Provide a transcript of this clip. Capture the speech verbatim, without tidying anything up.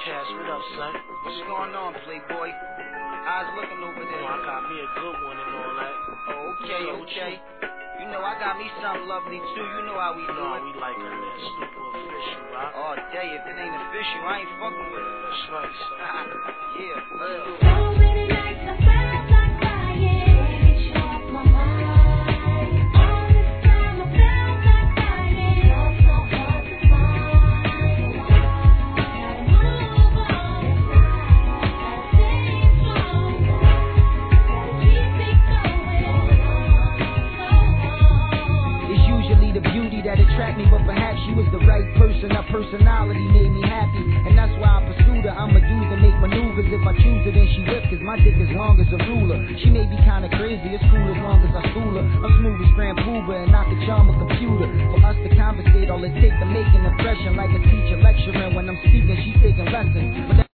Cass, what up, son? What's going on, Playboy? How's looking over there? Oh, I got me a good one and all that. Oh, okay, okay. You know, I got me something lovely, too. You know how we do No, it. we like her that super official, right? Oh, day, if it ain't official, I ain't fucking with it. That's right, son. Yeah, real. So many nights I felt like crying. Get you off my mind. All this time I felt like crying. Love so hard to find. Gotta move on. Gotta stay strong. Gotta keep it going. So on. It's usually the beauty that attract me, but perhaps she was the right person. Her personality made me happy, and that's why I pursued her. I'm a dude to make maneuvers. If I choose her, then she whip, cause my dick is long as a ruler. She may be kinda crazy, it's cool as long as I school her. I'm smooth as Grand Pooba, and I can charm a computer. For us to conversate, all it take to make an impression, like a teacher lecturing. When I'm speaking, she's taking lessons.